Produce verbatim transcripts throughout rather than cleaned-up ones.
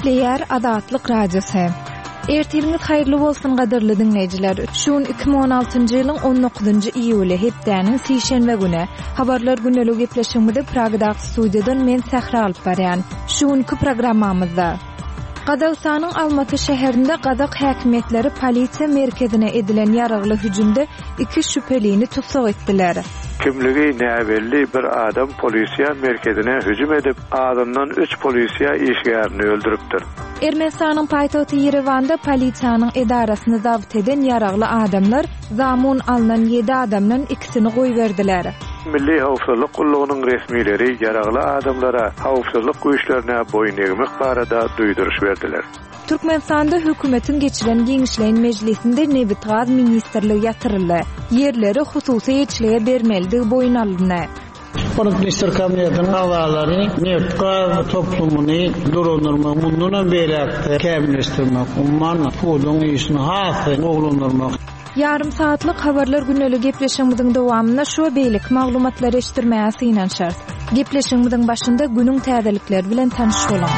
Değer Adatlyk Radiosu. Erteliňiz haýyrly bolsun gaderli dinleýijiler. Şuň iki bin on altyncy ýylyň on dokuzunjy iýuly hepdäniň sişenbe güni habarlar güneligi gepleşigimizde Pragdaky studiýadan men Sähra alyp barýan. Şuňky programmamyzda Gazagstanyň Almaty şäherinde Gazak häkimetleri polisiýa merkezine edilen ýaragly hüjümde iki şüphelini tutsak etdiler. Kimligi näbelli bir adam polisiýa merkezine hüjüm edip, adamdan üç polisiýa işgärini öldüripdir. Ermenistanyň paýtagty Ýerewanda polisiýanyň edarasyny zabt eden ýaragly adamlar zamun alynan ýedi adamdan ikisini goýberdiler. Milli Hawpsuzlyk Gullugynyň resmileri ýaragly adamlara hawpsuzlyk güýçlerine boyun egmek barada duýduruş berdiler. Türkmenistanda hökümetin geçiren Giňişleýin Mejlisinde Nebit Gaz ministrligi ýatyryldy. Yerleri hususy ýetişleýe bermeligi boyun alyndy. Minister kabinetinin ağaları neftka toplumunu durundurmak, bundan beýle kämilleşdirmek, umman pudun işini hasy oglundurmak. Yarım saatlik habarlar güneligi gepleşigimiziň dowamynda şu beýlik maglumatlary eşitdirmäge synanşar. Gepleşigimiziň başynda günüň täzelikleri bilen tanyş bolan.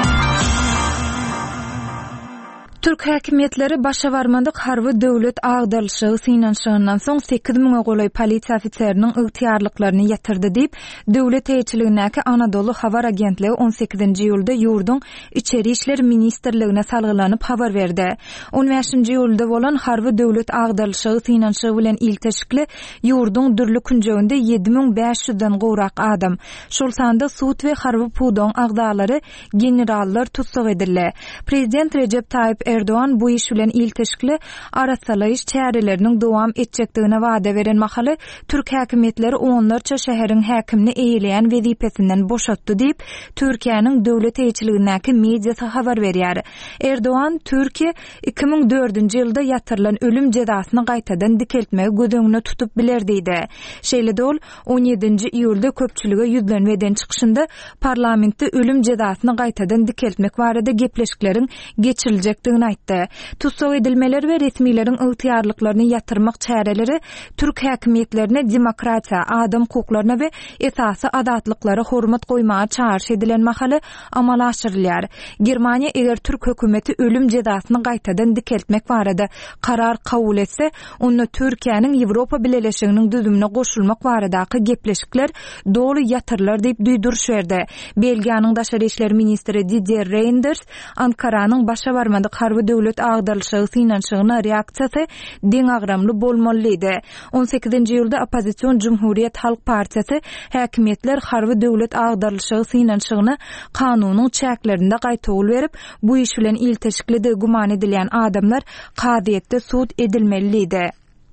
Türk häkimetleri başa barmandyk harby döwlet agdalyşygy synanşygyndan soň sekiz miňe goly polisiýa ofiseriniň ygtyýarlyklaryny ýatyrdy diýip döwlet eýçiligindäki Anadolu Habar agentligi on sekizinji ýylda ýurduň içeri işler ministrligine salgylanyp habar berdi. on beşinji ýylda bolan harby döwlet agdalyşygy synanşygy bilen ilteşikli ýurduň dürli künjeginde ýedi miň beş ýüzden gowrak adam, şol sanda sud we harby pudon agdalary, generallar tutsak edildi. Prezident Recep Tayyip Erdoğan bu iş bilen ilteşikli arasalaýyş çäreleriniň dowam etjekdigine wada beren mahaly Türk häkimetleri onlarça şäheriň häkimini eýleýän wezipesinden boşatdy diýip Türkiýanyň döwlet eýçiligindäki mediýasy habar berýär. Erdoğan Türkiýe iki bin dördünji ýylda ýatyrylan ölüm jazasyny gaýtadan dikeltmegi gödöňüne tutup bilerdi. Şeýle ol on ýedinji iýulda köpçülige ýüzlenmeden çykyşynda parlamentde ölüm jazasyny gaýtadan dikeltmek barada gepleşikleriň geçiriljekdigini aýtdy. Tutsak edilmeler we resmiýlerin ygtyýarlyklaryny ýatyrmak çäreleri Türk häkimetlerine demokratiýa, adam hukuklaryna we esasy adatlyklara hormat goýmaga çağırş edilen mahaly amala aşyrylýar. Germaniýa eger Türk hökümeti ölüm jazasyny gaýtadan dikeltmek barada karar kabul etse, onda Türkiýanyň Ýewropa Birleşiginiň düzümine goşulmak baradaky gepleşikler dolu ýatyrlar diýip duýduruş berdi. Belgiýanyň daşary işler ministri Didier Reynders Ankaranyň başa barmandyk harby döwlet agdalyşygy synanşygyna reaksiýasy deň agramly bolmalydy. on sekizinji ýylda Opozisiýon Cumhuriyet Halk Partiýasy häkimetler harby döwlet agdalyşygy synanşygyna kanunyň çäklerinde gaýtagul berip, bu iş bilen ilteşikli guman edilýän adamlar kadyetde sud edilmeliydi.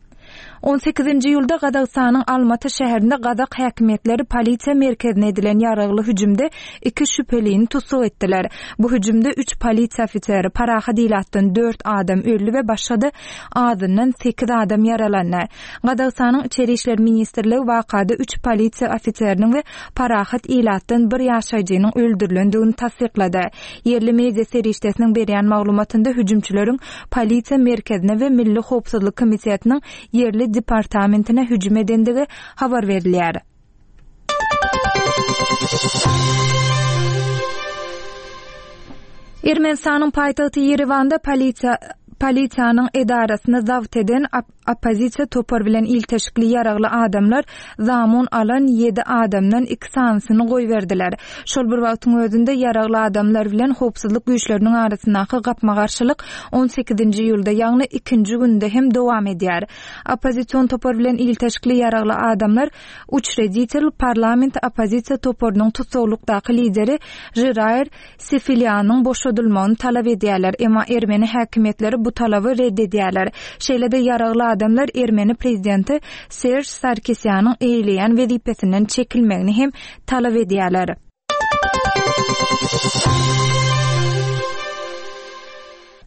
on sekizinji ýylda Gazagstanyň Almaty şäherinde Gazak häkimetleri polisiýa merkezine edilen ýaragly hüjümde iki şüphelini tutsak etdiler. Bu hüjümde üç polisiýa ofiseri, paraha diýilatdan dört adam öldü we başga azyndan sekiz adam yaralandy. Gazagstanyň içeri işler ministrligi wakada üç polisiýa ofiseriniň we parahat ilatdan bir ýaşaýjynyň öldürilendigini tasdiklady. Yerli media serişdesiniň berýän maglumatynda hüjümçüleriň polisiýa merkezine we Milli Howpsuzlyk Komisiýasynyň yerli departamentine hüjüm edendigi habar berilýär. Ermenistanyň paýtagty Ýerewanda polisiýa Polisiýanyň edarasyny zabt eden opozisiýa topar bilen ilteşikli ýaragly adamlar zamun alan ýedi adamdan iki sanysyny goýberdiler. Şol bir wagtyň özünde ýaragly adamlar bilen howpsuzlyk güýçleriniň arasyndaky gapma-garşylyk on sekizinji ýylda ýagny ikinji günde hem dowam edýär. Opozisiýon topar bilen ilteşikli ýaragly adamlar uçreditel parlament opozisiýa toparynyň tutsaglykdaky lideri Jirair Sefilianyň boşadylmagyny talap edýärler, emma Ermeni häkimetleri bu talaby reddedýärler. Şeýle-de ýaragly adamlar Ermeni prezidenti Serj Sarkisyanyň eýleýän wezipesinden çekilmegini hem talap edýärler.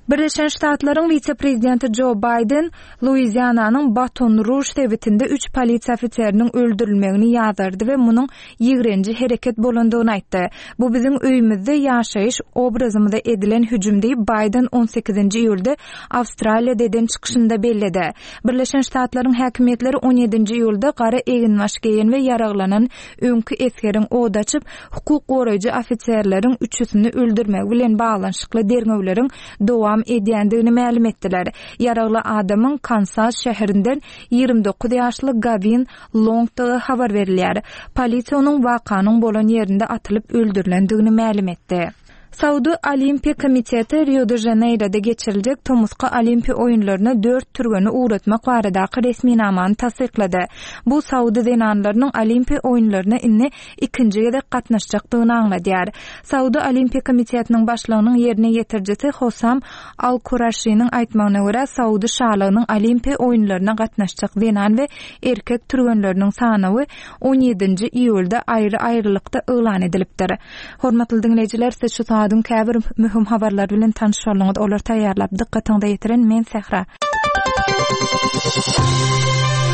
Birleşen Ştatlaryň vice-prezidenti Joe Biden Louisiana'nın Baton Rouge şehrinde üç polisiýa ofiserining öldürilmegini ýazardy we munyň ýigrenji hereket bolandygyny aýtdy. Bu biziň öýümizde ýaşaýyş obrazymyzda edilen hüjüm diýip Biden on sekizinji iýulda Awstraliýa deden çykyşynda belledi. Birleşen Ştatlaryň häkimetleri on ýedinji iýulda gara eginmaş geýen we ýaraglanan öňkü eskeriň oda açyp hukuk goraýjy ofiserleriň üçüsini öldürmek bilen baglanyşykly derňewleriň dowam edýändigini ma'lum etdiler. Yaragly adamyň Kansas şäherinden ýygrimi dokuz ýaşly Gavin Long'da habar berilýär. Polisiýa onuň wakanyň bolan ýerinde atylyp öldürilendigini ma'lum etdi. Saudi Olimpiya Komiteti Rio de Janeiro'da geçirilecek Tomuska Olimpiya oyunlarına dört türgeni uğratmak baradaky resmi namany tasdiqlady. Bu Saudi zenanlarynyň Olimpiya oyunlarına inni ikinji gezek gatnaşjakdygyny aňladýar. Saudi Olimpiya Komitetining başlygynyň ýerine ýetirjisi Hosam Al-Kurashi'niň aýtmagyna görä Saudi şahlagynyň Olimpiya oyunlaryna gatnaşjak zenan we erkek türgenleriniň sany on ýedinji iýulda aýry-aýrylykda elan edilipdir. Hormatly dinleýijiler, siz şu adın käbir mühüm habarlar bilen tanışýarlygyňyz olar taýýarlap dikkatiňizde ýetiren men Sehra.